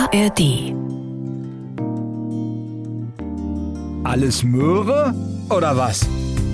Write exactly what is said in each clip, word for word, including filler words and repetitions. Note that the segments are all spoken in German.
A R D. Alles Möhre oder was?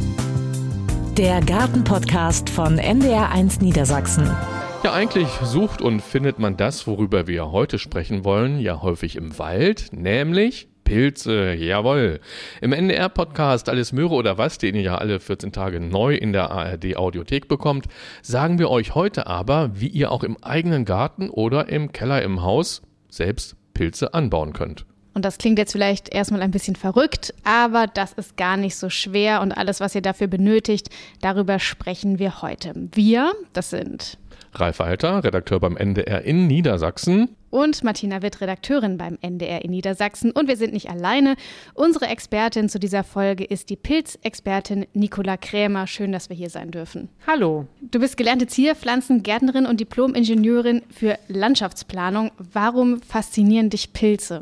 Der Gartenpodcast von N D R eins Niedersachsen. Ja, eigentlich sucht und findet man das, worüber wir heute sprechen wollen, ja häufig im Wald, nämlich Pilze, jawohl. Im N D R-Podcast Alles Möhre oder was, den ihr ja alle vierzehn Tage neu in der A R D-Audiothek bekommt, sagen wir euch heute aber, wie ihr auch im eigenen Garten oder im Keller im Haus selbst Pilze anbauen könnt. Und das klingt jetzt vielleicht erstmal ein bisschen verrückt, aber das ist gar nicht so schwer und alles, was ihr dafür benötigt, darüber sprechen wir heute. Wir, das sind Ralf Walter, Redakteur beim N D R in Niedersachsen. Und Martina Witt, Redakteurin beim N D R in Niedersachsen. Und wir sind nicht alleine. Unsere Expertin zu dieser Folge ist die Pilzexpertin Nicola Krämer. Schön, dass wir hier sein dürfen. Hallo. Du bist gelernte Zierpflanzengärtnerin und Diplom-Ingenieurin für Landschaftsplanung. Warum faszinieren dich Pilze?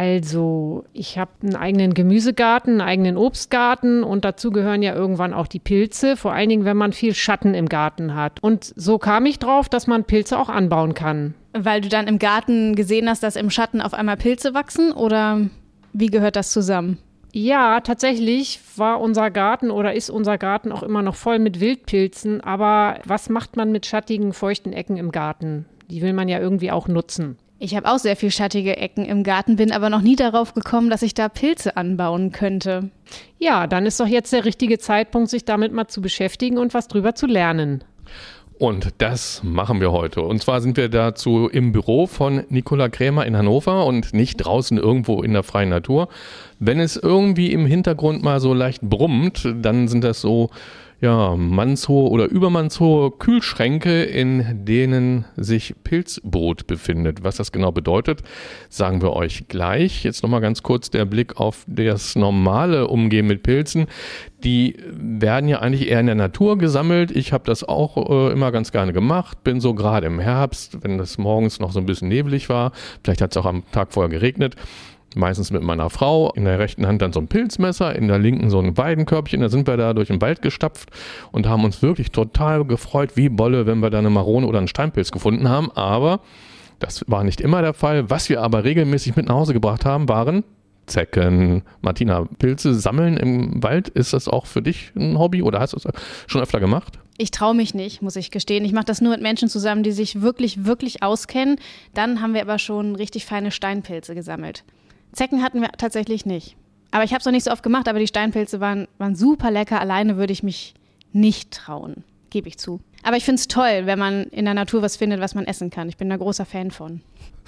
Also, ich habe einen eigenen Gemüsegarten, einen eigenen Obstgarten und dazu gehören ja irgendwann auch die Pilze, vor allen Dingen, wenn man viel Schatten im Garten hat. Und so kam ich drauf, dass man Pilze auch anbauen kann. Weil du dann im Garten gesehen hast, dass im Schatten auf einmal Pilze wachsen, oder wie gehört das zusammen? Ja, tatsächlich war unser Garten oder ist unser Garten auch immer noch voll mit Wildpilzen, aber was macht man mit schattigen, feuchten Ecken im Garten? Die will man ja irgendwie auch nutzen. Ich habe auch sehr viel schattige Ecken im Garten, bin aber noch nie darauf gekommen, dass ich da Pilze anbauen könnte. Ja, dann ist doch jetzt der richtige Zeitpunkt, sich damit mal zu beschäftigen und was drüber zu lernen. Und das machen wir heute. Und zwar sind wir dazu im Büro von Nicola Krämer in Hannover und nicht draußen irgendwo in der freien Natur. Wenn es irgendwie im Hintergrund mal so leicht brummt, dann sind das so ja, mannshohe oder übermannshohe Kühlschränke, in denen sich Pilzbrut befindet. Was das genau bedeutet, sagen wir euch gleich. Jetzt nochmal ganz kurz der Blick auf das normale Umgehen mit Pilzen. Die werden ja eigentlich eher in der Natur gesammelt. Ich habe das auch äh, immer ganz gerne gemacht. Bin so gerade im Herbst, wenn das morgens noch so ein bisschen neblig war, vielleicht hat es auch am Tag vorher geregnet, meistens mit meiner Frau, in der rechten Hand dann so ein Pilzmesser, in der linken so ein Weidenkörbchen. Da sind wir da durch den Wald gestapft und haben uns wirklich total gefreut, wie Bolle, wenn wir da eine Marone oder einen Steinpilz gefunden haben. Aber das war nicht immer der Fall. Was wir aber regelmäßig mit nach Hause gebracht haben, waren Zecken. Martina, Pilze sammeln im Wald, ist das auch für dich ein Hobby oder hast du es schon öfter gemacht? Ich traue mich nicht, muss ich gestehen. Ich mache das nur mit Menschen zusammen, die sich wirklich, wirklich auskennen. Dann haben wir aber schon richtig feine Steinpilze gesammelt. Zecken hatten wir tatsächlich nicht. Aber ich habe es noch nicht so oft gemacht, aber die Steinpilze waren, waren super lecker. Alleine würde ich mich nicht trauen, gebe ich zu. Aber ich finde es toll, wenn man in der Natur was findet, was man essen kann. Ich bin da großer Fan von.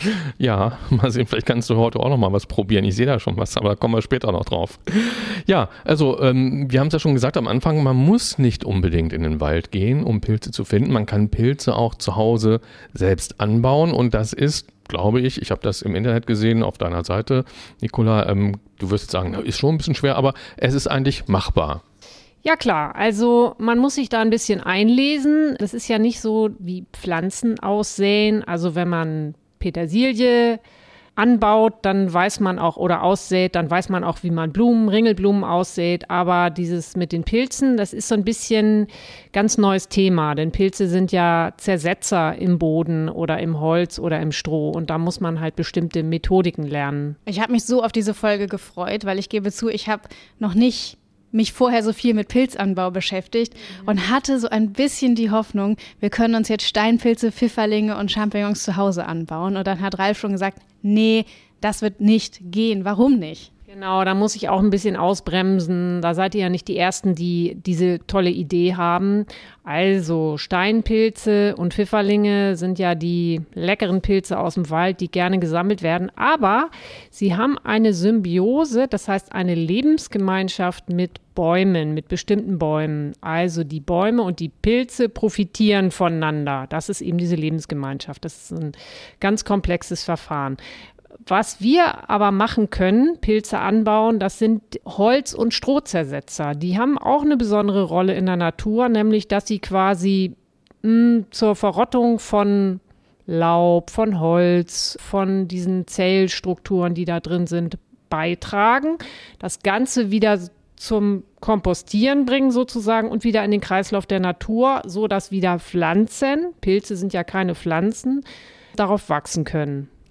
Ja, mal sehen, vielleicht kannst du heute auch noch mal was probieren. Ich sehe da schon was, aber da kommen wir später noch drauf. Ja, also ähm, wir haben es ja schon gesagt am Anfang, man muss nicht unbedingt in den Wald gehen, um Pilze zu finden. Man kann Pilze auch zu Hause selbst anbauen und das ist, glaube ich, ich habe das im Internet gesehen auf deiner Seite, Nicola, ähm, du wirst jetzt sagen, ist schon ein bisschen schwer, aber es ist eigentlich machbar. Ja klar, also man muss sich da ein bisschen einlesen. Das ist ja nicht so wie Pflanzen aussäen. Also wenn man Petersilie anbaut, dann weiß man auch, oder aussät, dann weiß man auch, wie man Blumen, Ringelblumen aussät. Aber dieses mit den Pilzen, das ist so ein bisschen ganz neues Thema. Denn Pilze sind ja Zersetzer im Boden oder im Holz oder im Stroh. Und da muss man halt bestimmte Methodiken lernen. Ich habe mich so auf diese Folge gefreut, weil ich gebe zu, ich habe noch nicht mich vorher so viel mit Pilzanbau beschäftigt und hatte so ein bisschen die Hoffnung, wir können uns jetzt Steinpilze, Pfifferlinge und Champignons zu Hause anbauen. Und dann hat Ralf schon gesagt, nee, das wird nicht gehen. Warum nicht? Genau, da muss ich auch ein bisschen ausbremsen. Da seid ihr ja nicht die Ersten, die diese tolle Idee haben. Also Steinpilze und Pfifferlinge sind ja die leckeren Pilze aus dem Wald, die gerne gesammelt werden. Aber sie haben eine Symbiose, das heißt eine Lebensgemeinschaft mit Bäumen, mit bestimmten Bäumen. Also die Bäume und die Pilze profitieren voneinander. Das ist eben diese Lebensgemeinschaft. Das ist ein ganz komplexes Verfahren. Was wir aber machen können, Pilze anbauen, das sind Holz- und Strohzersetzer. Die haben auch eine besondere Rolle in der Natur, nämlich dass sie quasi mh, zur Verrottung von Laub, von Holz, von diesen Zellstrukturen, die da drin sind, beitragen. Das Ganze wieder zum Kompostieren bringen sozusagen und wieder in den Kreislauf der Natur, so dass wieder Pflanzen, Pilze sind ja keine Pflanzen, darauf wachsen können.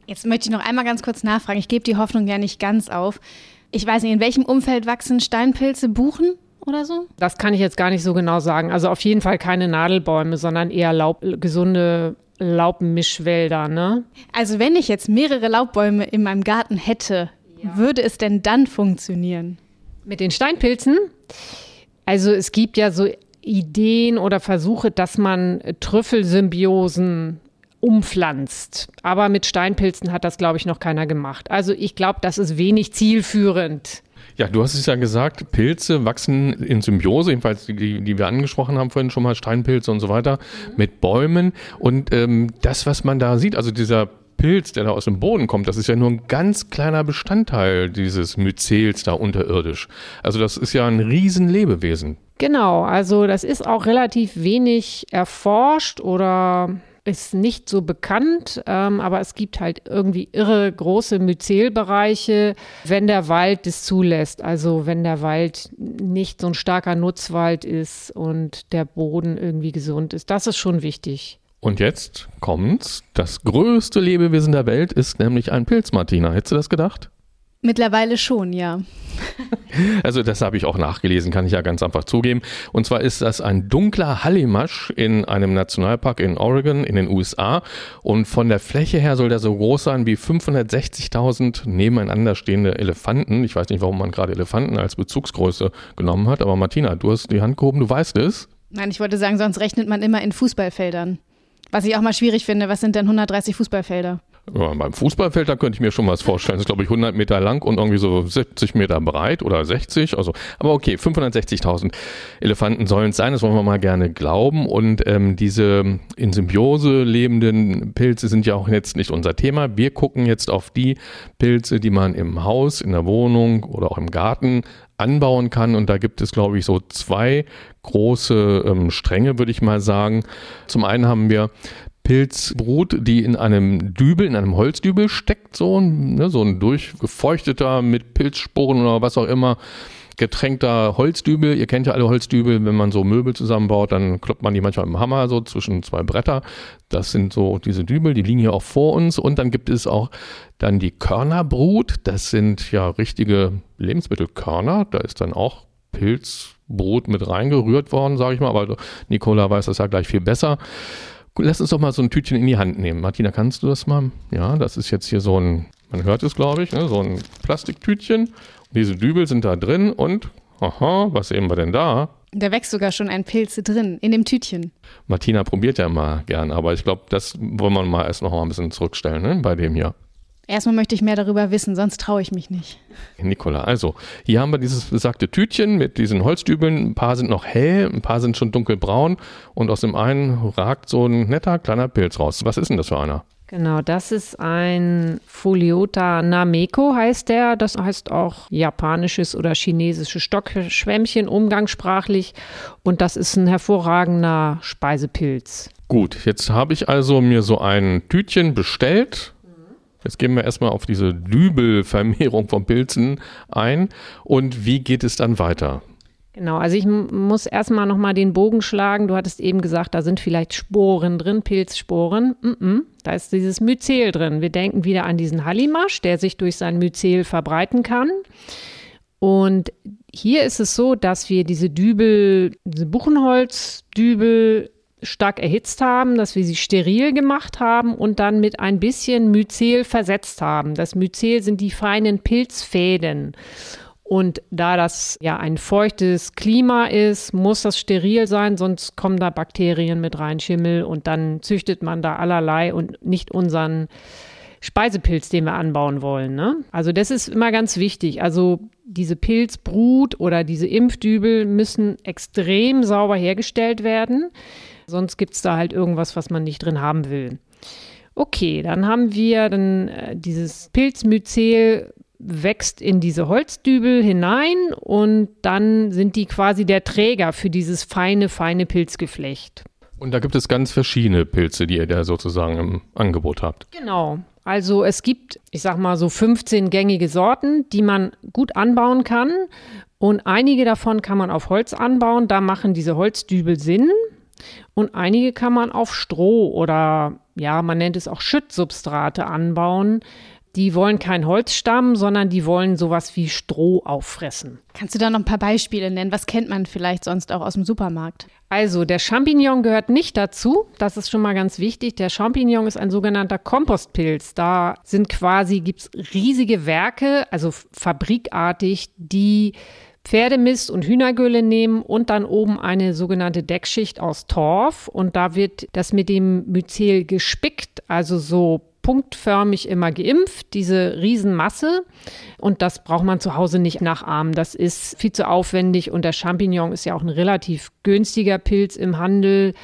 Jetzt möchte ich noch einmal ganz kurz nachfragen. Ich gebe die Hoffnung ja nicht ganz auf. Ich weiß nicht, in welchem Umfeld wachsen Steinpilze, Buchen oder so? Das kann ich jetzt gar nicht so genau sagen. Also auf jeden Fall keine Nadelbäume, sondern eher Laub, gesunde Laubmischwälder, ne? Also wenn ich jetzt mehrere Laubbäume in meinem Garten hätte, ja. würde es denn dann funktionieren? Mit den Steinpilzen? Also es gibt ja so Ideen oder Versuche, dass man Trüffelsymbiosen umpflanzt. Aber mit Steinpilzen hat das, glaube ich, noch keiner gemacht. Also ich glaube, das ist wenig zielführend. Ja, du hast es ja gesagt, Pilze wachsen in Symbiose, jedenfalls die, die wir angesprochen haben vorhin schon mal, Steinpilze und so weiter, mhm. mit Bäumen. Und ähm, das, was man da sieht, also dieser Pilz, der da aus dem Boden kommt, das ist ja nur ein ganz kleiner Bestandteil dieses Myzels da unterirdisch. Also das ist ja ein Riesenlebewesen. Genau, also das ist auch relativ wenig erforscht oder ist nicht so bekannt, ähm, aber es gibt halt irgendwie irre große Myzelbereiche, wenn der Wald das zulässt. Also wenn der Wald nicht so ein starker Nutzwald ist und der Boden irgendwie gesund ist. Das ist schon wichtig. Und jetzt kommt's. Das größte Lebewesen der Welt ist nämlich ein Pilz, Martina. Hättest du das gedacht? Mittlerweile schon, ja. Also das habe ich auch nachgelesen, kann ich ja ganz einfach zugeben. Und zwar ist das ein dunkler Hallimasch in einem Nationalpark in Oregon in den U S A. Und von der Fläche her soll der so groß sein wie fünfhundertsechzigtausend nebeneinander stehende Elefanten. Ich weiß nicht, warum man gerade Elefanten als Bezugsgröße genommen hat. Aber Martina, du hast die Hand gehoben, du weißt es. Nein, ich wollte sagen, sonst rechnet man immer in Fußballfeldern. Was ich auch mal schwierig finde, was sind denn hundertdreißig Fußballfelder? Ja, beim Fußballfeld, da könnte ich mir schon was vorstellen. Das ist, glaube ich, hundert Meter lang und irgendwie so siebzig Meter breit oder sechzig. Also, aber okay, fünfhundertsechzigtausend Elefanten sollen es sein, das wollen wir mal gerne glauben. Und ähm, diese in Symbiose lebenden Pilze sind ja auch jetzt nicht unser Thema. Wir gucken jetzt auf die Pilze, die man im Haus, in der Wohnung oder auch im Garten anbauen kann. Und da gibt es, glaube ich, so zwei große ähm, Stränge, würde ich mal sagen. Zum einen haben wir Pilzbrut, die in einem Dübel, in einem Holzdübel steckt, so ein, ne, so ein durchgefeuchteter, mit Pilzsporen oder was auch immer, getränkter Holzdübel. Ihr kennt ja alle Holzdübel, wenn man so Möbel zusammenbaut, dann kloppt man die manchmal mit dem Hammer so zwischen zwei Bretter. Das sind so diese Dübel, die liegen hier auch vor uns. Und dann gibt es auch dann die Körnerbrut. Das sind ja richtige Lebensmittelkörner. Da ist dann auch Pilzbrut mit reingerührt worden, sage ich mal. Aber Nicola weiß das ja gleich viel besser. Lass uns doch mal so ein Tütchen in die Hand nehmen. Martina, kannst du das mal? Ja, das ist jetzt hier so ein, man hört es, glaube ich, ne, so ein Plastiktütchen. Und diese Dübel sind da drin und, aha, was sehen wir denn da? Da wächst sogar schon ein Pilz drin, in dem Tütchen. Martina probiert ja immer gern, aber ich glaube, das wollen wir mal erst noch mal ein bisschen zurückstellen, ne, bei dem hier. Erstmal möchte ich mehr darüber wissen, sonst traue ich mich nicht. Nicola, also hier haben wir dieses besagte Tütchen mit diesen Holzdübeln. Ein paar sind noch hell, ein paar sind schon dunkelbraun und aus dem einen ragt so ein netter kleiner Pilz raus. Was ist denn das für einer? Genau, das ist ein Pholiota nameko, heißt der. Das heißt auch japanisches oder chinesisches Stockschwämmchen umgangssprachlich. Und das ist ein hervorragender Speisepilz. Gut, jetzt habe ich also mir so ein Tütchen bestellt. Jetzt gehen wir erstmal auf diese Dübelvermehrung von Pilzen ein. Und wie geht es dann weiter? Genau, also ich m- muss erstmal nochmal den Bogen schlagen. Du hattest eben gesagt, da sind vielleicht Sporen drin, Pilzsporen. Mm-mm, da ist dieses Myzel drin. Wir denken wieder an diesen Hallimasch, der sich durch sein Myzel verbreiten kann. Und hier ist es so, dass wir diese Dübel, diese Buchenholzdübel stark erhitzt haben, dass wir sie steril gemacht haben und dann mit ein bisschen Myzel versetzt haben. Das Myzel sind die feinen Pilzfäden. Und da das ja ein feuchtes Klima ist, muss das steril sein, sonst kommen da Bakterien mit rein, Schimmel, und dann züchtet man da allerlei und nicht unseren Speisepilz, den wir anbauen wollen, ne? Also das ist immer ganz wichtig. Also diese Pilzbrut oder diese Impfdübel müssen extrem sauber hergestellt werden. Sonst gibt es da halt irgendwas, was man nicht drin haben will. Okay, dann haben wir dann äh, dieses Pilzmyzel wächst in diese Holzdübel hinein und dann sind die quasi der Träger für dieses feine, feine Pilzgeflecht. Und da gibt es ganz verschiedene Pilze, die ihr da sozusagen im Angebot habt. Genau. Also es gibt, ich sag mal so fünfzehn gängige Sorten, die man gut anbauen kann. Und einige davon kann man auf Holz anbauen. Da machen diese Holzdübel Sinn. Und einige kann man auf Stroh oder, ja, man nennt es auch Schüttsubstrate anbauen. Die wollen kein Holzstamm, sondern die wollen sowas wie Stroh auffressen. Kannst du da noch ein paar Beispiele nennen? Was kennt man vielleicht sonst auch aus dem Supermarkt? Also der Champignon gehört nicht dazu. Das ist schon mal ganz wichtig. Der Champignon ist ein sogenannter Kompostpilz. Da sind quasi, gibt's riesige Werke, also fabrikartig, die Pferdemist und Hühnergülle nehmen und dann oben eine sogenannte Deckschicht aus Torf. Und da wird das mit dem Myzel gespickt, also so punktförmig immer geimpft, diese Riesenmasse. Und das braucht man zu Hause nicht nachahmen. Das ist viel zu aufwendig und der Champignon ist ja auch ein relativ günstiger Pilz im Handel.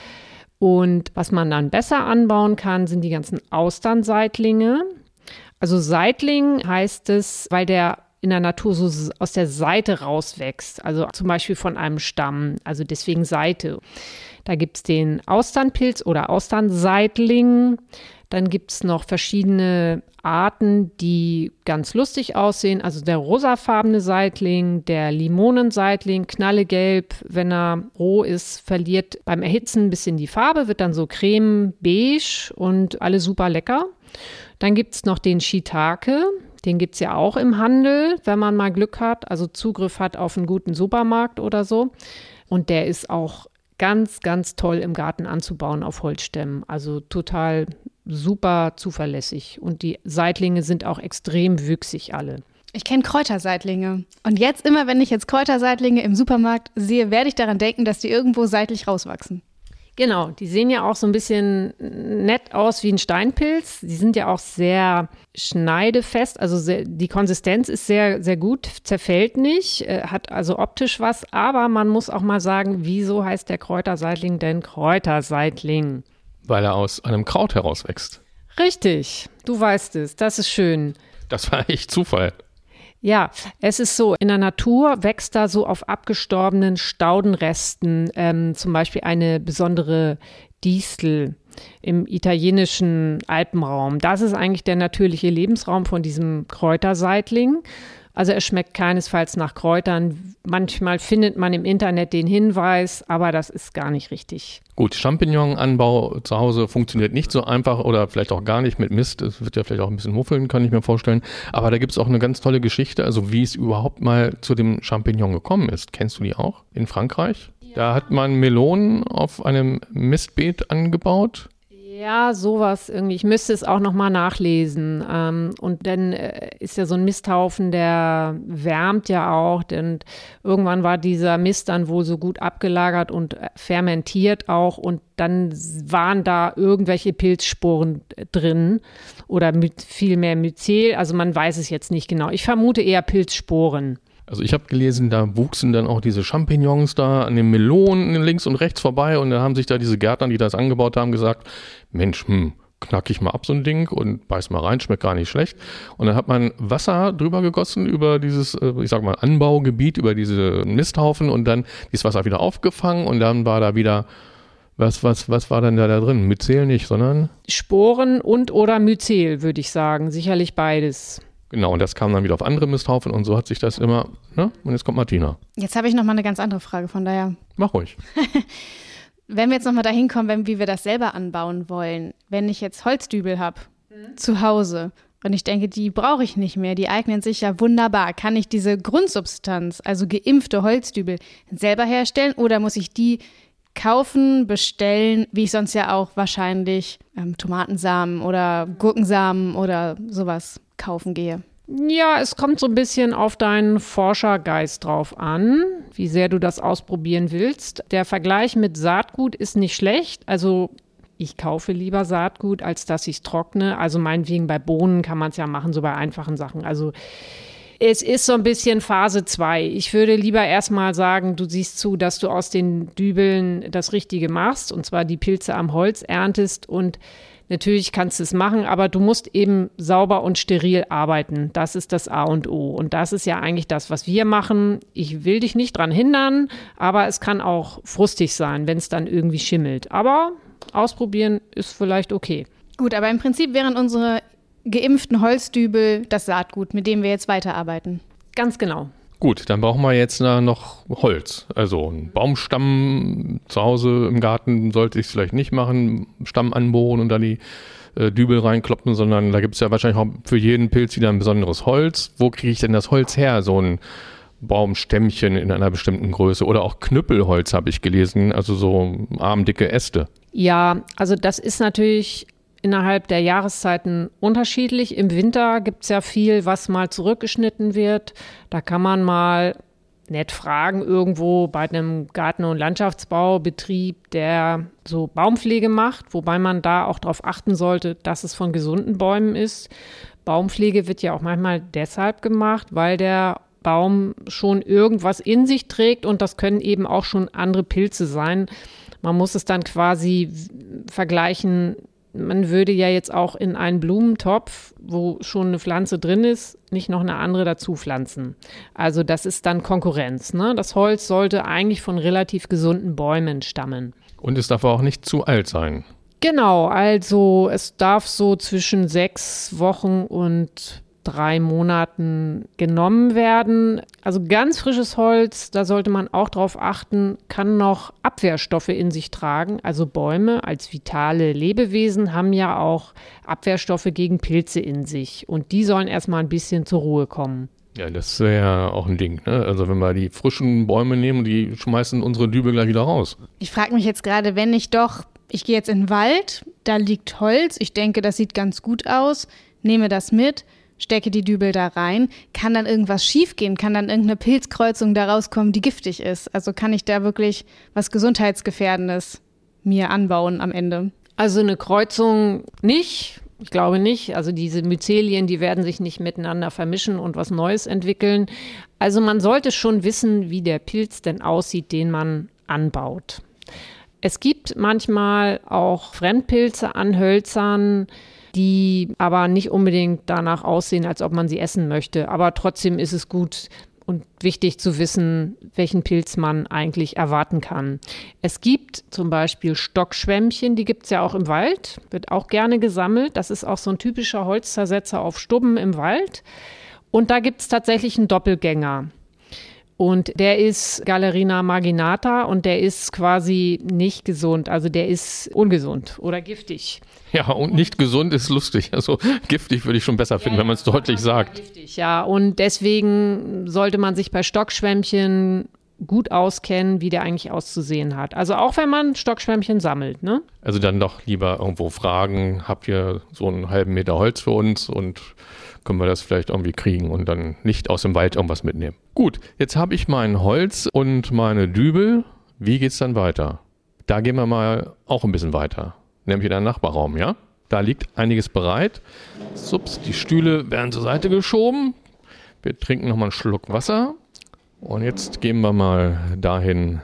Und was man dann besser anbauen kann, sind die ganzen Austernseitlinge. Also Seitling heißt es, weil der in der Natur so aus der Seite rauswächst, also zum Beispiel von einem Stamm, also deswegen Seite. Da gibt es den Austernpilz oder Austernseitling. Dann gibt es noch verschiedene Arten, die ganz lustig aussehen. Also der rosafarbene Seitling, der Limonenseitling, knallegelb. Wenn er roh ist, verliert beim Erhitzen ein bisschen die Farbe, wird dann so creme-beige und alle super lecker. Dann gibt es noch den Shiitake. Den gibt es ja auch im Handel, wenn man mal Glück hat, also Zugriff hat auf einen guten Supermarkt oder so. Und der ist auch ganz, ganz toll im Garten anzubauen auf Holzstämmen. Also total super zuverlässig. Und die Seitlinge sind auch extrem wüchsig alle. Ich kenne Kräuterseitlinge. Und jetzt immer, wenn ich jetzt Kräuterseitlinge im Supermarkt sehe, werde ich daran denken, dass die irgendwo seitlich rauswachsen. Genau, die sehen ja auch so ein bisschen nett aus wie ein Steinpilz. Die sind ja auch sehr schneidefest, also sehr, die Konsistenz ist sehr, sehr gut, zerfällt nicht, äh, hat also optisch was. Aber man muss auch mal sagen, wieso heißt der Kräuterseitling denn Kräuterseitling? Weil er aus einem Kraut herauswächst. Richtig, du weißt es, das ist schön. Das war echt Zufall. Ja, es ist so, in der Natur wächst da so auf abgestorbenen Staudenresten ähm, zum Beispiel eine besondere Distel im italienischen Alpenraum. Das ist eigentlich der natürliche Lebensraum von diesem Kräuterseitling. Also er schmeckt keinesfalls nach Kräutern. Manchmal findet man im Internet den Hinweis, aber das ist gar nicht richtig. Gut, Champignonanbau zu Hause funktioniert nicht so einfach oder vielleicht auch gar nicht mit Mist. Es wird ja vielleicht auch ein bisschen muffeln, kann ich mir vorstellen. Aber da gibt es auch eine ganz tolle Geschichte, also wie es überhaupt mal zu dem Champignon gekommen ist. Kennst du die auch in Frankreich? Ja. Da hat man Melonen auf einem Mistbeet angebaut. Ja, sowas irgendwie. Ich müsste es auch nochmal nachlesen. Ähm, und dann äh, ist ja so ein Misthaufen, der wärmt ja auch. Und irgendwann war dieser Mist dann wohl so gut abgelagert und fermentiert auch. Und dann waren da irgendwelche Pilzsporen drin oder mit viel mehr Myzel. Also man weiß es jetzt nicht genau. Ich vermute eher Pilzsporen. Also ich habe gelesen, da wuchsen dann auch diese Champignons da an den Melonen links und rechts vorbei und da haben sich da diese Gärtner, die das angebaut haben, gesagt, Mensch, hm, knack ich mal ab so ein Ding und beiß mal rein, schmeckt gar nicht schlecht. Und dann hat man Wasser drüber gegossen über dieses, ich sag mal, Anbaugebiet, über diese Misthaufen und dann dieses Wasser wieder aufgefangen und dann war da wieder, was, was, was war denn da, da drin? Myzel nicht, sondern? Sporen und oder Myzel, würde ich sagen, sicherlich beides. Genau, und das kam dann wieder auf andere Misthaufen und so hat sich das immer, ne? Und jetzt kommt Martina. Jetzt habe ich noch mal eine ganz andere Frage, von daher. Mach ruhig. Wenn wir jetzt noch mal dahin kommen, wenn, wie wir das selber anbauen wollen, wenn ich jetzt Holzdübel habe mhm. zu Hause und ich denke, die brauche ich nicht mehr, die eignen sich ja wunderbar, kann ich diese Grundsubstanz, also geimpfte Holzdübel, selber herstellen oder muss ich die kaufen, bestellen, wie ich sonst ja auch wahrscheinlich ähm, Tomatensamen oder Gurkensamen oder sowas kaufen gehe? Ja, es kommt so ein bisschen auf deinen Forschergeist drauf an, wie sehr du das ausprobieren willst. Der Vergleich mit Saatgut ist nicht schlecht. Also ich kaufe lieber Saatgut, als dass ich es trockne. Also meinetwegen bei Bohnen kann man es ja machen, so bei einfachen Sachen. Also es ist so ein bisschen Phase zwei. Ich würde lieber erstmal sagen, du siehst zu, dass du aus den Dübeln das Richtige machst, und zwar die Pilze am Holz erntest. Und natürlich kannst du es machen, aber du musst eben sauber und steril arbeiten. Das ist das A und O. Und das ist ja eigentlich das, was wir machen. Ich will dich nicht dran hindern, aber es kann auch frustig sein, wenn es dann irgendwie schimmelt. Aber ausprobieren ist vielleicht okay. Gut, aber im Prinzip wären unsere geimpften Holzdübel das Saatgut, mit dem wir jetzt weiterarbeiten. Ganz genau. Gut, dann brauchen wir jetzt noch Holz. Also einen Baumstamm zu Hause im Garten sollte ich es vielleicht nicht machen, Stamm anbohren und dann die äh, Dübel reinkloppen, sondern da gibt es ja wahrscheinlich auch für jeden Pilz wieder ein besonderes Holz. Wo kriege ich denn das Holz her? So ein Baumstämmchen in einer bestimmten Größe oder auch Knüppelholz habe ich gelesen, also so armdicke Äste. Ja, also das ist natürlich innerhalb der Jahreszeiten unterschiedlich. Im Winter gibt es ja viel, was mal zurückgeschnitten wird. Da kann man mal nett fragen, irgendwo bei einem Garten- und Landschaftsbaubetrieb, der so Baumpflege macht, wobei man da auch darauf achten sollte, dass es von gesunden Bäumen ist. Baumpflege wird ja auch manchmal deshalb gemacht, weil der Baum schon irgendwas in sich trägt und das können eben auch schon andere Pilze sein. Man muss es dann quasi vergleichen. Man würde ja jetzt auch in einen Blumentopf, wo schon eine Pflanze drin ist, nicht noch eine andere dazu pflanzen. Also das ist dann Konkurrenz, ne? Das Holz sollte eigentlich von relativ gesunden Bäumen stammen. Und es darf auch nicht zu alt sein. Genau, also es darf so zwischen sechs Wochen und drei Monaten genommen werden. Also ganz frisches Holz, da sollte man auch drauf achten, kann noch Abwehrstoffe in sich tragen. Also Bäume als vitale Lebewesen haben ja auch Abwehrstoffe gegen Pilze in sich. Und die sollen erstmal ein bisschen zur Ruhe kommen. Ja, das wäre ja auch ein Ding, ne? Also wenn wir die frischen Bäume nehmen, die schmeißen unsere Dübel gleich wieder raus. Ich frage mich jetzt gerade, wenn ich doch, ich gehe jetzt in den Wald, da liegt Holz, ich denke, das sieht ganz gut aus, nehme das mit, stecke die Dübel da rein, kann dann irgendwas schiefgehen, kann dann irgendeine Pilzkreuzung da rauskommen, die giftig ist. Also kann ich da wirklich was Gesundheitsgefährdendes mir anbauen am Ende? Also eine Kreuzung nicht, ich glaube nicht. Also diese Myzelien, die werden sich nicht miteinander vermischen und was Neues entwickeln. Also man sollte schon wissen, wie der Pilz denn aussieht, den man anbaut. Es gibt manchmal auch Fremdpilze an Hölzern, die aber nicht unbedingt danach aussehen, als ob man sie essen möchte. Aber trotzdem ist es gut und wichtig zu wissen, welchen Pilz man eigentlich erwarten kann. Es gibt zum Beispiel Stockschwämmchen, die gibt es ja auch im Wald, wird auch gerne gesammelt. Das ist auch so ein typischer Holzzersetzer auf Stubben im Wald. Und da gibt es tatsächlich einen Doppelgänger. Und der ist Galerina marginata und der ist quasi nicht gesund, also der ist ungesund oder giftig. Ja, und nicht gesund ist lustig. Also giftig würde ich schon besser finden, ja, wenn man es deutlich sagt. Giftig, ja. Und deswegen sollte man sich bei Stockschwämmchen gut auskennen, wie der eigentlich auszusehen hat. Also auch wenn man Stockschwämmchen sammelt, ne? Also dann doch lieber irgendwo fragen, habt ihr so einen halben Meter Holz für uns und können wir das vielleicht irgendwie kriegen und dann nicht aus dem Wald irgendwas mitnehmen. Gut, jetzt habe ich mein Holz und meine Dübel. Wie geht's dann weiter? Da gehen wir mal auch ein bisschen weiter, nämlich in den Nachbarraum, ja? Da liegt einiges bereit. Sups, die Stühle werden zur Seite geschoben. Wir trinken nochmal einen Schluck Wasser. Und jetzt gehen wir mal dahin,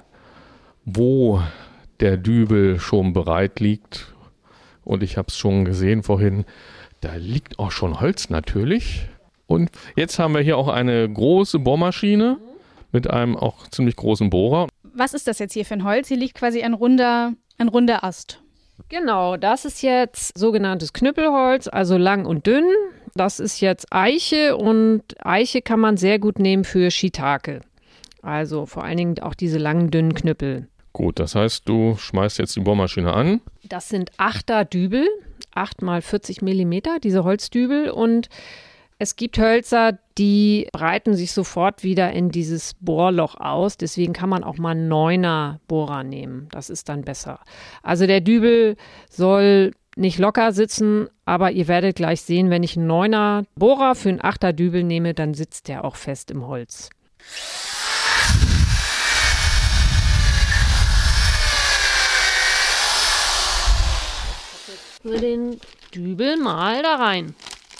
wo der Dübel schon bereit liegt. Und ich habe es schon gesehen vorhin, da liegt auch schon Holz natürlich. Und jetzt haben wir hier auch eine große Bohrmaschine mit einem auch ziemlich großen Bohrer. Was ist das jetzt hier für ein Holz? Hier liegt quasi ein runder, ein runder Ast. Genau, das ist jetzt sogenanntes Knüppelholz, also lang und dünn. Das ist jetzt Eiche und Eiche kann man sehr gut nehmen für Shiitake. Also vor allen Dingen auch diese langen, dünnen Knüppel. Gut, das heißt, du schmeißt jetzt die Bohrmaschine an. Das sind Achter Dübel, acht mal vierzig Millimeter, diese Holzdübel. Und es gibt Hölzer, die breiten sich sofort wieder in dieses Bohrloch aus. Deswegen kann man auch mal einen Neuner Bohrer nehmen. Das ist dann besser. Also der Dübel soll nicht locker sitzen, aber ihr werdet gleich sehen, wenn ich einen Neuner Bohrer für einen Achter Dübel nehme, dann sitzt der auch fest im Holz. Wir den Dübel mal da rein.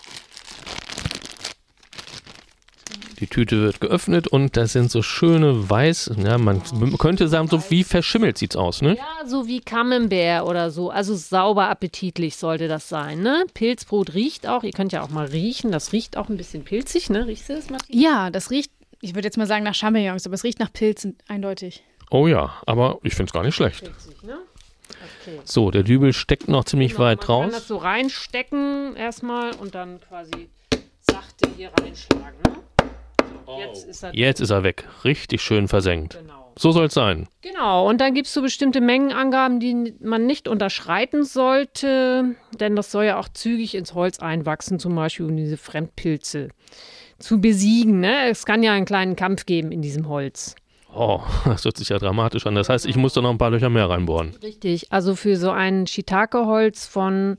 Die Tüte wird geöffnet und das sind so schöne weiß, ja, man könnte sagen, so wie verschimmelt sieht's aus, ne? Ja, so wie Camembert oder so. Also sauber appetitlich sollte das sein, ne? Pilzbrot riecht auch, ihr könnt ja auch mal riechen, das riecht auch ein bisschen pilzig, ne? Riechst du das, Martin? Ja, das riecht, ich würde jetzt mal sagen nach Champignons, aber es riecht nach Pilzen, eindeutig. Oh ja, aber ich finde es gar nicht schlecht. Pilzig, ne? Okay. So, der Dübel steckt noch ziemlich Genau, weit man raus. Man kann das so reinstecken erstmal und dann quasi sachte hier reinschlagen, ne? So. Jetzt ist er, Jetzt ist er weg. Richtig schön versenkt. Genau. So soll es sein. Genau, und dann gibt es so bestimmte Mengenangaben, die man nicht unterschreiten sollte, denn das soll ja auch zügig ins Holz einwachsen, zum Beispiel um diese Fremdpilze zu besiegen. Ne? Es kann ja einen kleinen Kampf geben in diesem Holz. Oh, das hört sich ja dramatisch an. Das heißt, ich muss da noch ein paar Löcher mehr reinbohren. Richtig, also für so ein Shiitake-Holz von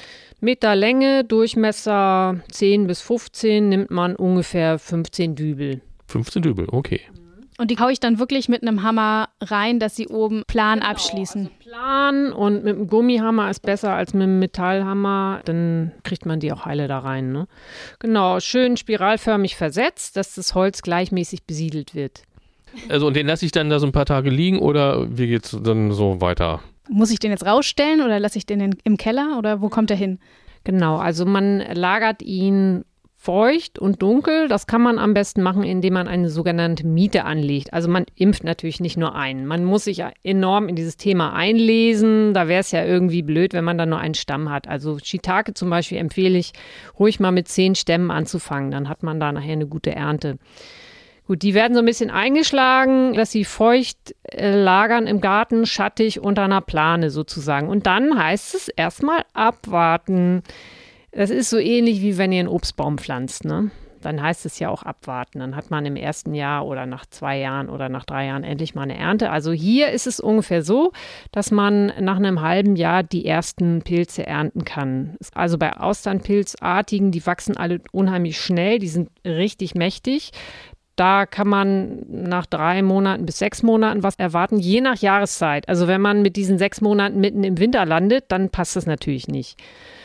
Meter Länge, Durchmesser zehn bis fünfzehn, nimmt man ungefähr fünfzehn Dübel. fünfzehn Dübel, okay. Und die haue ich dann wirklich mit einem Hammer rein, dass sie oben plan Genau, abschließen. Also plan und mit einem Gummihammer ist besser als mit einem Metallhammer, dann kriegt man die auch heile da rein. Ne? Genau, schön spiralförmig versetzt, dass das Holz gleichmäßig besiedelt wird. Also und den lasse ich dann da so ein paar Tage liegen oder wie geht es dann so weiter? Muss ich den jetzt rausstellen oder lasse ich den in, im Keller oder wo kommt der hin? Genau, also man lagert ihn feucht und dunkel. Das kann man am besten machen, indem man eine sogenannte Miete anlegt. Also man impft natürlich nicht nur ein. Man muss sich enorm in dieses Thema einlesen. Da wäre es ja irgendwie blöd, wenn man dann nur einen Stamm hat. Also Shiitake zum Beispiel empfehle ich, ruhig mal mit zehn Stämmen anzufangen. Dann hat man da nachher eine gute Ernte. Gut, die werden so ein bisschen eingeschlagen, dass sie feucht äh, lagern im Garten, schattig unter einer Plane sozusagen. Und dann heißt es erstmal abwarten. Das ist so ähnlich wie wenn ihr einen Obstbaum pflanzt, ne? Dann heißt es ja auch abwarten. Dann hat man im ersten Jahr oder nach zwei Jahren oder nach drei Jahren endlich mal eine Ernte. Also hier ist es ungefähr so, dass man nach einem halben Jahr die ersten Pilze ernten kann. Also bei Austernpilzartigen, die wachsen alle unheimlich schnell, die sind richtig mächtig. Da kann man nach drei Monaten bis sechs Monaten was erwarten, je nach Jahreszeit. Also wenn man mit diesen sechs Monaten mitten im Winter landet, dann passt das natürlich nicht.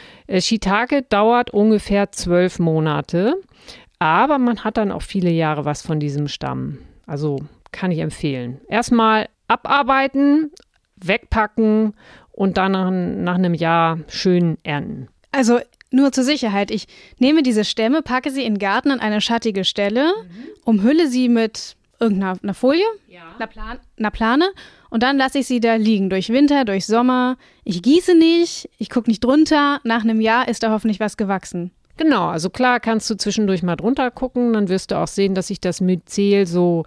Shiitake dauert ungefähr zwölf Monate, aber man hat dann auch viele Jahre was von diesem Stamm. Also kann ich empfehlen. Erstmal abarbeiten, wegpacken und dann nach, nach einem Jahr schön ernten. Also nur zur Sicherheit, ich nehme diese Stämme, packe sie in den Garten an eine schattige Stelle, mhm. umhülle sie mit irgendeiner Folie, ja. einer, Plan, einer Plane und dann lasse ich sie da liegen, durch Winter, durch Sommer. Ich gieße nicht, ich gucke nicht drunter, nach einem Jahr ist da hoffentlich was gewachsen. Genau, also klar kannst du zwischendurch mal drunter gucken, dann wirst du auch sehen, dass sich das Myzel so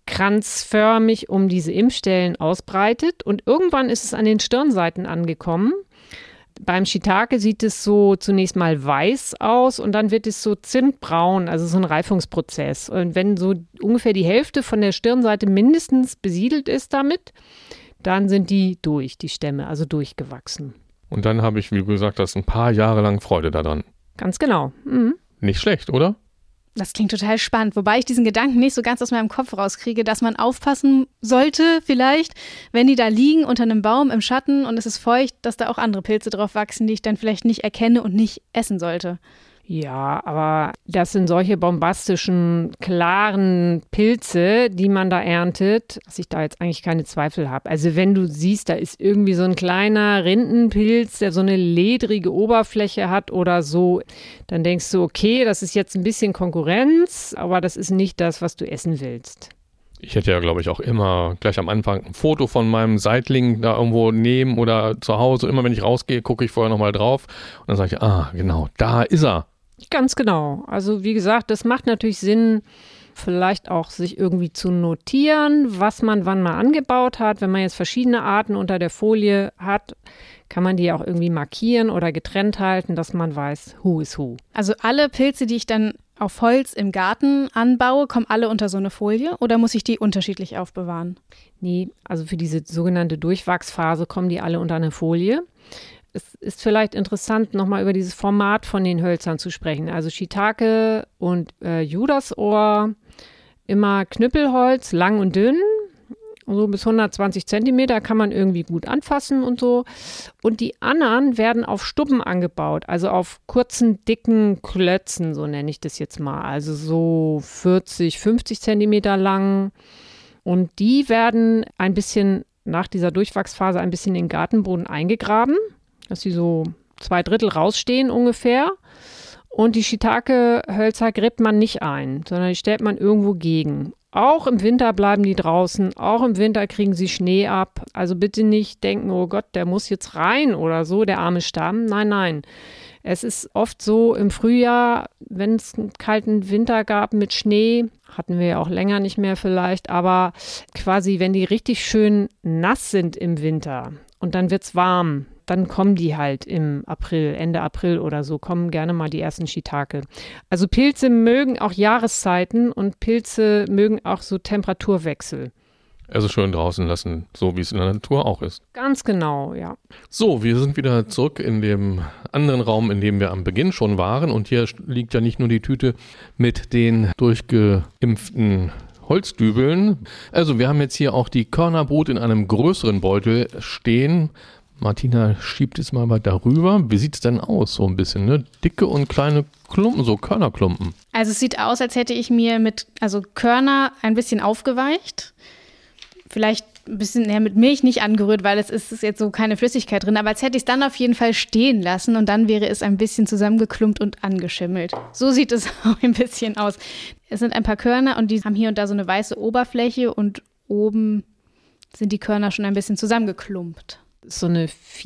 kranzförmig um diese Impfstellen ausbreitet und irgendwann ist es an den Stirnseiten angekommen. Beim Shiitake sieht es so zunächst mal weiß aus und dann wird es so zimtbraun, also so ein Reifungsprozess. Und wenn so ungefähr die Hälfte von der Stirnseite mindestens besiedelt ist damit, dann sind die durch, die Stämme, also durchgewachsen. Und dann habe ich, wie gesagt, das ein paar Jahre lang Freude daran. Ganz genau. Mhm. Nicht schlecht, oder? Das klingt total spannend, wobei ich diesen Gedanken nicht so ganz aus meinem Kopf rauskriege, dass man aufpassen sollte vielleicht, wenn die da liegen unter einem Baum im Schatten und es ist feucht, dass da auch andere Pilze drauf wachsen, die ich dann vielleicht nicht erkenne und nicht essen sollte. Ja, aber das sind solche bombastischen, klaren Pilze, die man da erntet, dass ich da jetzt eigentlich keine Zweifel habe. Also wenn du siehst, da ist irgendwie so ein kleiner Rindenpilz, der so eine ledrige Oberfläche hat oder so, dann denkst du, okay, das ist jetzt ein bisschen Konkurrenz, aber das ist nicht das, was du essen willst. Ich hätte ja, glaube ich, auch immer gleich am Anfang ein Foto von meinem Seitling da irgendwo nehmen oder zu Hause. Immer wenn ich rausgehe, gucke ich vorher nochmal drauf und dann sage ich, ah, genau, da ist er. Ganz genau. Also wie gesagt, das macht natürlich Sinn, vielleicht auch sich irgendwie zu notieren, was man wann mal angebaut hat. Wenn man jetzt verschiedene Arten unter der Folie hat, kann man die auch irgendwie markieren oder getrennt halten, dass man weiß, who is who. Also alle Pilze, die ich dann auf Holz im Garten anbaue, kommen alle unter so eine Folie oder muss ich die unterschiedlich aufbewahren? Nee, also für diese sogenannte Durchwachsphase kommen die alle unter eine Folie. Es ist vielleicht interessant, nochmal über dieses Format von den Hölzern zu sprechen. Also Shiitake und äh, Judasohr, immer Knüppelholz, lang und dünn. So bis hundertzwanzig Zentimeter kann man irgendwie gut anfassen und so. Und die anderen werden auf Stubben angebaut, also auf kurzen, dicken Klötzen, so nenne ich das jetzt mal. Also so vierzig, fünfzig Zentimeter lang. Und die werden ein bisschen nach dieser Durchwachsphase ein bisschen in den Gartenboden eingegraben, dass sie so zwei Drittel rausstehen ungefähr. Und die Shiitake-Hölzer gräbt man nicht ein, sondern die stellt man irgendwo gegen. Auch im Winter bleiben die draußen, auch im Winter kriegen sie Schnee ab. Also bitte nicht denken, oh Gott, der muss jetzt rein oder so, der arme Stamm. Nein, nein. Es ist oft so im Frühjahr, wenn es einen kalten Winter gab mit Schnee, hatten wir ja auch länger nicht mehr vielleicht, aber quasi, wenn die richtig schön nass sind im Winter und dann wird es warm, dann kommen die halt im April, Ende April oder so, kommen gerne mal die ersten Shiitake. Also Pilze mögen auch Jahreszeiten und Pilze mögen auch so Temperaturwechsel. Also schön draußen lassen, so wie es in der Natur auch ist. Ganz genau, ja. So, wir sind wieder zurück in dem anderen Raum, in dem wir am Beginn schon waren. Und hier liegt ja nicht nur die Tüte mit den durchgeimpften Holzdübeln. Also wir haben jetzt hier auch die Körnerbrut in einem größeren Beutel stehen. Martina schiebt es mal darüber. Wie sieht es denn aus, so ein bisschen, ne? Dicke und kleine Klumpen, so Körnerklumpen. Also es sieht aus, als hätte ich mir mit, also Körner ein bisschen aufgeweicht. Vielleicht ein bisschen ja, mit Milch nicht angerührt, weil es ist, ist jetzt so keine Flüssigkeit drin. Aber als hätte ich es dann auf jeden Fall stehen lassen und dann wäre es ein bisschen zusammengeklumpt und angeschimmelt. So sieht es auch ein bisschen aus. Es sind ein paar Körner und die haben hier und da so eine weiße Oberfläche und oben sind die Körner schon ein bisschen zusammengeklumpt. So eine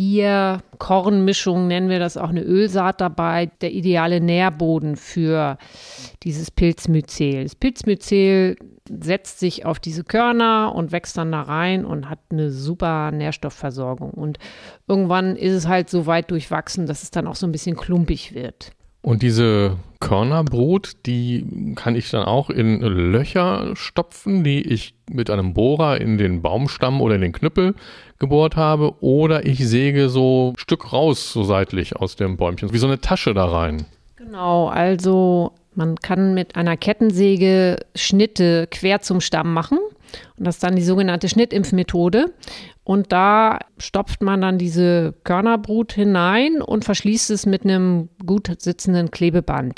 Vier-Korn-Mischung, nennen wir das, auch eine Ölsaat dabei, der ideale Nährboden für dieses Pilzmyzel. Das Pilzmyzel setzt sich auf diese Körner und wächst dann da rein und hat eine super Nährstoffversorgung. Und irgendwann ist es halt so weit durchwachsen, dass es dann auch so ein bisschen klumpig wird. Und diese Körnerbrut, die kann ich dann auch in Löcher stopfen, die ich mit einem Bohrer in den Baumstamm oder in den Knüppel gebohrt habe. Oder ich säge so ein Stück raus, so seitlich aus dem Bäumchen, wie so eine Tasche da rein. Genau, also man kann mit einer Kettensäge Schnitte quer zum Stamm machen. Und das ist dann die sogenannte Schnitt'impfmethode. Und da stopft man dann diese Körnerbrut hinein und verschließt es mit einem gut sitzenden Klebeband.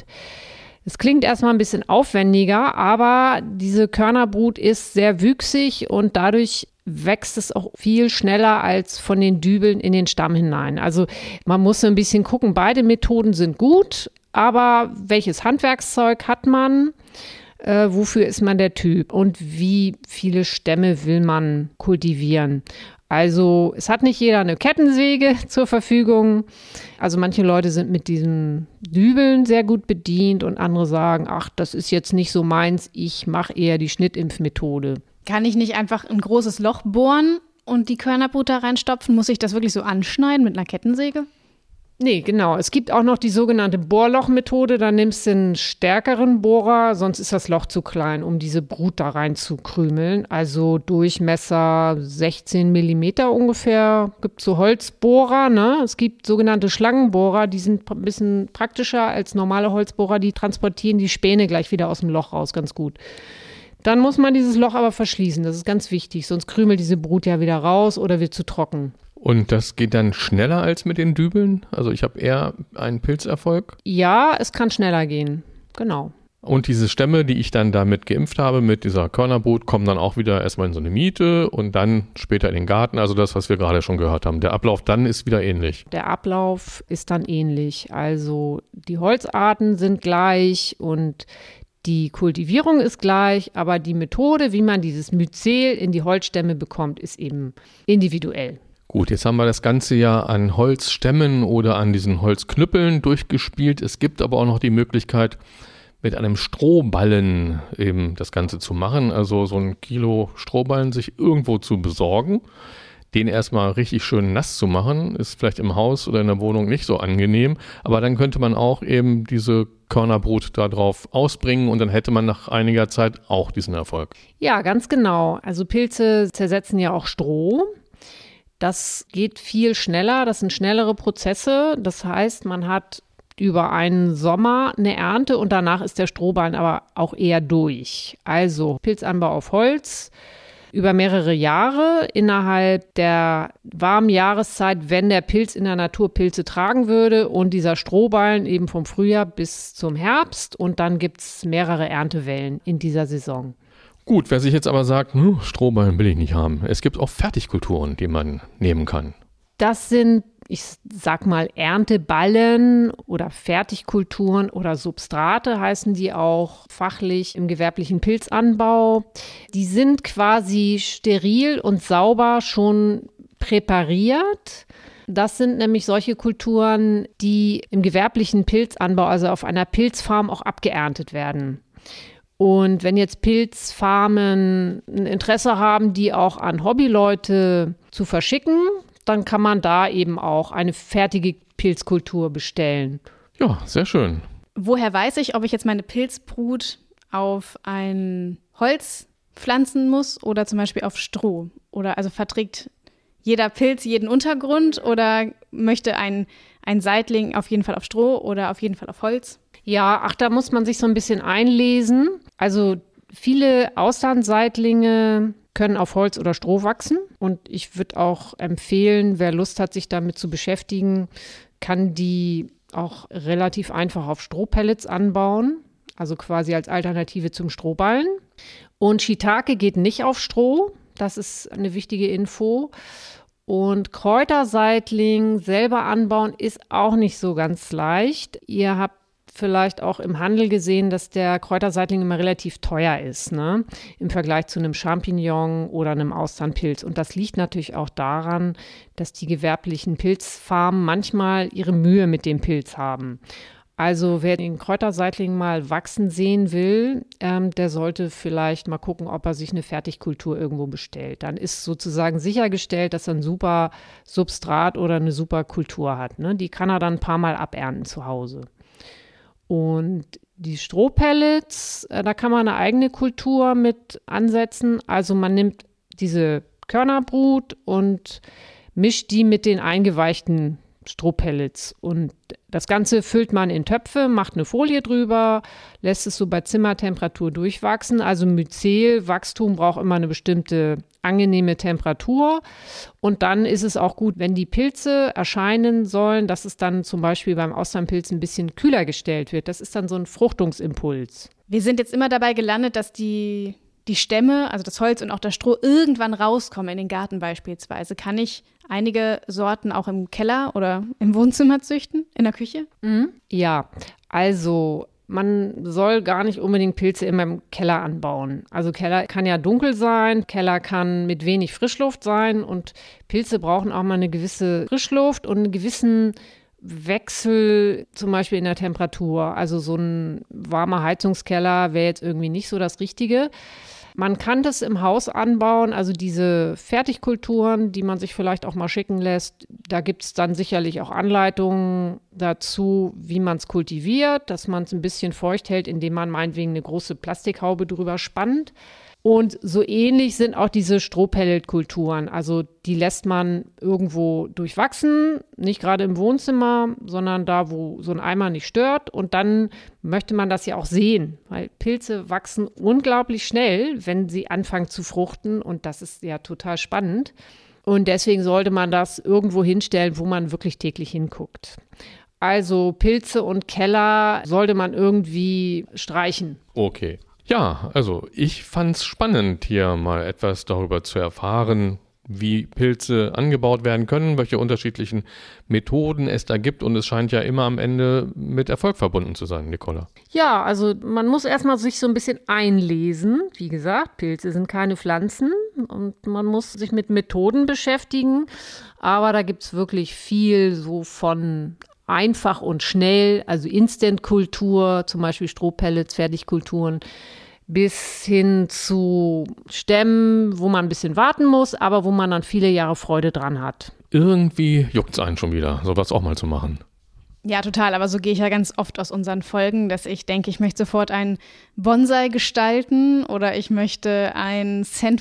Es klingt erstmal ein bisschen aufwendiger, aber diese Körnerbrut ist sehr wüchsig und dadurch wächst es auch viel schneller als von den Dübeln in den Stamm hinein. Also man muss so ein bisschen gucken, beide Methoden sind gut, aber welches Handwerkszeug hat man? Äh, wofür ist man der Typ und wie viele Stämme will man kultivieren? Also es hat nicht jeder eine Kettensäge zur Verfügung. Also manche Leute sind mit diesen Dübeln sehr gut bedient und andere sagen, ach, das ist jetzt nicht so meins, ich mache eher die Schnitt'impfmethode. Kann ich nicht einfach ein großes Loch bohren und die Körnerbrut da reinstopfen? Muss ich das wirklich so anschneiden mit einer Kettensäge? Nee, genau. Es gibt auch noch die sogenannte Bohrlochmethode. Da nimmst du einen stärkeren Bohrer, sonst ist das Loch zu klein, um diese Brut da rein zu krümeln. Also Durchmesser sechzehn Millimeter ungefähr. Gibt so Holzbohrer, ne? Es gibt sogenannte Schlangenbohrer, die sind ein bisschen praktischer als normale Holzbohrer. Die transportieren die Späne gleich wieder aus dem Loch raus, ganz gut. Dann muss man dieses Loch aber verschließen. Das ist ganz wichtig, sonst krümelt diese Brut ja wieder raus oder wird zu trocken. Und das geht dann schneller als mit den Dübeln? Also ich habe eher einen Pilzerfolg? Ja, es kann schneller gehen, genau. Und diese Stämme, die ich dann damit geimpft habe, mit dieser Körnerbrut, kommen dann auch wieder erstmal in so eine Miete und dann später in den Garten. Also das, was wir gerade schon gehört haben. Der Ablauf dann ist wieder ähnlich. Der Ablauf ist dann ähnlich. Also die Holzarten sind gleich und die Kultivierung ist gleich, aber die Methode, wie man dieses Myzel in die Holzstämme bekommt, ist eben individuell. Gut, jetzt haben wir das Ganze ja an Holzstämmen oder an diesen Holzknüppeln durchgespielt. Es gibt aber auch noch die Möglichkeit, mit einem Strohballen eben das Ganze zu machen. Also so ein Kilo Strohballen sich irgendwo zu besorgen, den erstmal richtig schön nass zu machen, ist vielleicht im Haus oder in der Wohnung nicht so angenehm. Aber dann könnte man auch eben diese Körnerbrut da drauf ausbringen und dann hätte man nach einiger Zeit auch diesen Erfolg. Ja, ganz genau. Also Pilze zersetzen ja auch Stroh. Das geht viel schneller, das sind schnellere Prozesse. Das heißt, man hat über einen Sommer eine Ernte und danach ist der Strohballen aber auch eher durch. Also Pilzanbau auf Holz über mehrere Jahre innerhalb der warmen Jahreszeit, wenn der Pilz in der Natur Pilze tragen würde und dieser Strohballen eben vom Frühjahr bis zum Herbst und dann gibt es mehrere Erntewellen in dieser Saison. Gut, wer sich jetzt aber sagt, hm, Strohballen will ich nicht haben. Es gibt auch Fertigkulturen, die man nehmen kann. Das sind, ich sag mal, Ernteballen oder Fertigkulturen oder Substrate heißen die auch fachlich im gewerblichen Pilzanbau. Die sind quasi steril und sauber schon präpariert Das sind nämlich solche Kulturen, die im gewerblichen Pilzanbau, also auf einer Pilzfarm, auch abgeerntet werden. Und wenn jetzt Pilzfarmen ein Interesse haben, die auch an Hobbyleute zu verschicken, dann kann man da eben auch eine fertige Pilzkultur bestellen. Ja, sehr schön. Woher weiß ich, ob ich jetzt meine Pilzbrut auf ein Holz pflanzen muss oder zum Beispiel auf Stroh? Oder also verträgt jeder Pilz jeden Untergrund oder möchte ein, ein Seitling auf jeden Fall auf Stroh oder auf jeden Fall auf Holz? Ja, ach, da muss man sich so ein bisschen einlesen. Also viele Auslandseitlinge können auf Holz oder Stroh wachsen. Und ich würde auch empfehlen, wer Lust hat, sich damit zu beschäftigen, kann die auch relativ einfach auf Strohpellets anbauen. Also quasi als Alternative zum Strohballen. Und Shiitake geht nicht auf Stroh. Das ist eine wichtige Info. Und Kräuterseitling selber anbauen ist auch nicht so ganz leicht. Ihr habt vielleicht auch im Handel gesehen, dass der Kräuterseitling immer relativ teuer ist, ne? Im Vergleich zu einem Champignon oder einem Austernpilz. Und das liegt natürlich auch daran, dass die gewerblichen Pilzfarmen manchmal ihre Mühe mit dem Pilz haben. Also wer den Kräuterseitling mal wachsen sehen will, ähm, der sollte vielleicht mal gucken, ob er sich eine Fertigkultur irgendwo bestellt. Dann ist sozusagen sichergestellt, dass er ein super Substrat oder eine super Kultur hat, ne? Die kann er dann ein paar Mal abernten zu Hause. Und die Strohpellets, äh, da kann man eine eigene Kultur mit ansetzen. Also man nimmt diese Körnerbrut und mischt die mit den eingeweichten Strohpellets. Und das Ganze füllt man in Töpfe, macht eine Folie drüber, lässt es so bei Zimmertemperatur durchwachsen. Also Myzel-Wachstum braucht immer eine bestimmte angenehme Temperatur. Und dann ist es auch gut, wenn die Pilze erscheinen sollen, dass es dann zum Beispiel beim Austernpilz ein bisschen kühler gestellt wird. Das ist dann so ein Fruchtungsimpuls. Wir sind jetzt immer dabei gelandet, dass die, die Stämme, also das Holz und auch das Stroh, irgendwann rauskommen in den Garten beispielsweise. Kann ich einige Sorten auch im Keller oder im Wohnzimmer züchten, in der Küche? Mhm. Ja, also man soll gar nicht unbedingt Pilze immer im Keller anbauen. Also Keller kann ja dunkel sein, Keller kann mit wenig Frischluft sein und Pilze brauchen auch mal eine gewisse Frischluft und einen gewissen Wechsel, zum Beispiel in der Temperatur. Also so ein warmer Heizungskeller wäre jetzt irgendwie nicht so das Richtige. Man kann das im Haus anbauen, also diese Fertigkulturen, die man sich vielleicht auch mal schicken lässt. Da gibt es dann sicherlich auch Anleitungen dazu, wie man es kultiviert, dass man es ein bisschen feucht hält, indem man meinetwegen eine große Plastikhaube drüber spannt. Und so ähnlich sind auch diese Strohpelletkulturen. Also die lässt man irgendwo durchwachsen, nicht gerade im Wohnzimmer, sondern da, wo so ein Eimer nicht stört. Und dann möchte man das ja auch sehen, weil Pilze wachsen unglaublich schnell, wenn sie anfangen zu fruchten. Und das ist ja total spannend. Und deswegen sollte man das irgendwo hinstellen, wo man wirklich täglich hinguckt. Also Pilze und Keller sollte man irgendwie streichen. Okay. Ja, also ich fand's spannend, hier mal etwas darüber zu erfahren, wie Pilze angebaut werden können, welche unterschiedlichen Methoden es da gibt. Und es scheint ja immer am Ende mit Erfolg verbunden zu sein, Nicola. Ja, also man muss erstmal sich so ein bisschen einlesen. Wie gesagt, Pilze sind keine Pflanzen und man muss sich mit Methoden beschäftigen. Aber da gibt's wirklich viel so von einfach und schnell, also Instant-Kultur, zum Beispiel Strohpellets, Fertigkulturen, bis hin zu Stämmen, wo man ein bisschen warten muss, aber wo man dann viele Jahre Freude dran hat. Irgendwie juckt's einen schon wieder, sowas auch mal zu machen. Ja, total. Aber so gehe ich ja ganz oft aus unseren Folgen, dass ich denke, ich möchte sofort einen Bonsai gestalten oder ich möchte einen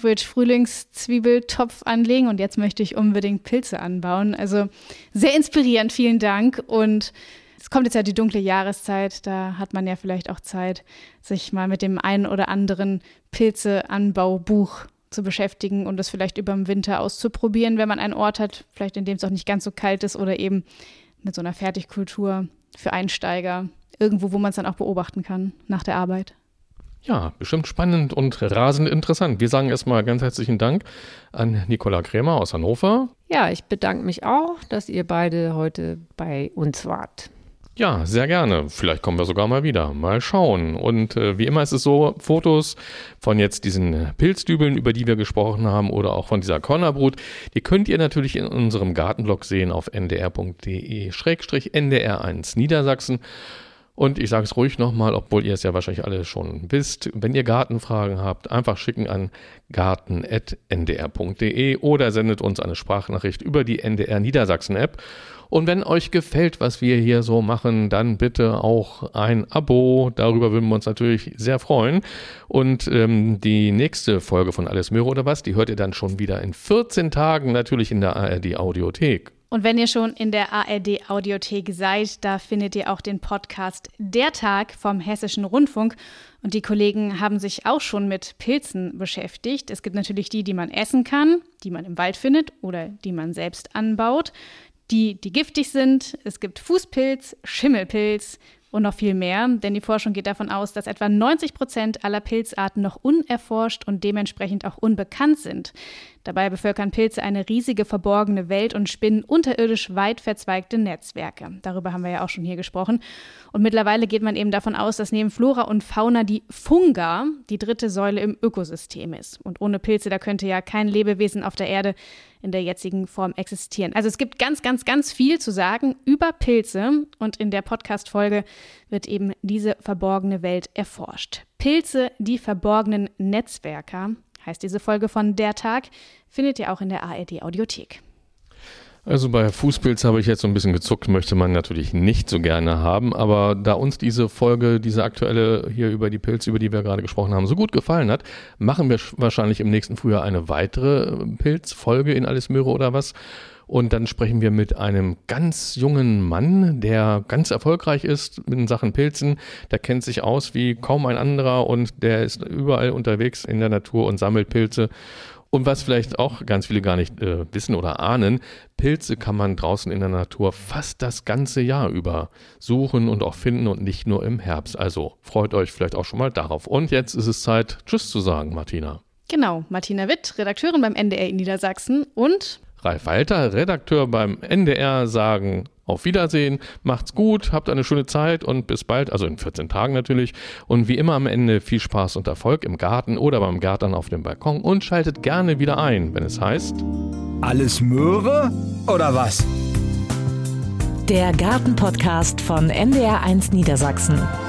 Sandwich-Frühlingszwiebeltopf anlegen und jetzt möchte ich unbedingt Pilze anbauen. Also sehr inspirierend, vielen Dank. Und es kommt jetzt ja die dunkle Jahreszeit, da hat man ja vielleicht auch Zeit, sich mal mit dem einen oder anderen Pilzeanbaubuch zu beschäftigen und das vielleicht über den Winter auszuprobieren, wenn man einen Ort hat, vielleicht in dem es auch nicht ganz so kalt ist oder eben mit so einer Fertigkultur für Einsteiger, irgendwo, wo man es dann auch beobachten kann nach der Arbeit. Ja, bestimmt spannend und rasend interessant. Wir sagen erstmal ganz herzlichen Dank an Nicola Krämer aus Hannover. Ja, ich bedanke mich auch, dass ihr beide heute bei uns wart. Ja, sehr gerne. Vielleicht kommen wir sogar mal wieder. Mal schauen. Und äh, wie immer ist es so, Fotos von jetzt diesen Pilzdübeln, über die wir gesprochen haben, oder auch von dieser Körnerbrut, die könnt ihr natürlich in unserem Gartenblog sehen auf n d r punkt d e schrägstrich n d r eins Niedersachsen. Und ich sage es ruhig nochmal, obwohl ihr es ja wahrscheinlich alle schon wisst, wenn ihr Gartenfragen habt, einfach schicken an garten punkt n d r punkt d e oder sendet uns eine Sprachnachricht über die N D R Niedersachsen App. Und wenn euch gefällt, was wir hier so machen, dann bitte auch ein Abo. Darüber würden wir uns natürlich sehr freuen. Und ähm, die nächste Folge von Alles Möhre oder was, die hört ihr dann schon wieder in vierzehn Tagen natürlich in der A R D Audiothek. Und wenn ihr schon in der A R D Audiothek seid, da findet ihr auch den Podcast Der Tag vom Hessischen Rundfunk. Und die Kollegen haben sich auch schon mit Pilzen beschäftigt. Es gibt natürlich die, die man essen kann, die man im Wald findet oder die man selbst anbaut. Die, die giftig sind. Es gibt Fußpilz, Schimmelpilz und noch viel mehr. Denn die Forschung geht davon aus, dass etwa neunzig Prozent aller Pilzarten noch unerforscht und dementsprechend auch unbekannt sind. Dabei bevölkern Pilze eine riesige verborgene Welt und spinnen unterirdisch weit verzweigte Netzwerke. Darüber haben wir ja auch schon hier gesprochen. Und mittlerweile geht man eben davon aus, dass neben Flora und Fauna die Funga die dritte Säule im Ökosystem ist. Und ohne Pilze, da könnte ja kein Lebewesen auf der Erde in der jetzigen Form existieren. Also es gibt ganz, ganz, ganz viel zu sagen über Pilze. Und in der Podcast-Folge wird eben diese verborgene Welt erforscht. Pilze, die verborgenen Netzwerker, heißt diese Folge von Der Tag, findet ihr auch in der A R D Audiothek. Also bei Fußpilz habe ich jetzt so ein bisschen gezuckt, möchte man natürlich nicht so gerne haben, aber da uns diese Folge, diese aktuelle hier über die Pilze, über die wir gerade gesprochen haben, so gut gefallen hat, machen wir wahrscheinlich im nächsten Frühjahr eine weitere Pilzfolge in Alles Möhre oder was. Und dann sprechen wir mit einem ganz jungen Mann, der ganz erfolgreich ist in Sachen Pilzen. Der kennt sich aus wie kaum ein anderer und der ist überall unterwegs in der Natur und sammelt Pilze. Und was vielleicht auch ganz viele gar nicht äh, wissen oder ahnen, Pilze kann man draußen in der Natur fast das ganze Jahr über suchen und auch finden und nicht nur im Herbst. Also freut euch vielleicht auch schon mal darauf. Und jetzt ist es Zeit, Tschüss zu sagen, Martina. Genau, Martina Witt, Redakteurin beim N D R in Niedersachsen und Ralf Walter, Redakteur beim N D R, sagen auf Wiedersehen, macht's gut, habt eine schöne Zeit und bis bald, also in vierzehn Tagen natürlich. Und wie immer am Ende viel Spaß und Erfolg im Garten oder beim Gärtnern auf dem Balkon und schaltet gerne wieder ein, wenn es heißt Alles Möhre oder was? Der Gartenpodcast von N D R eins Niedersachsen.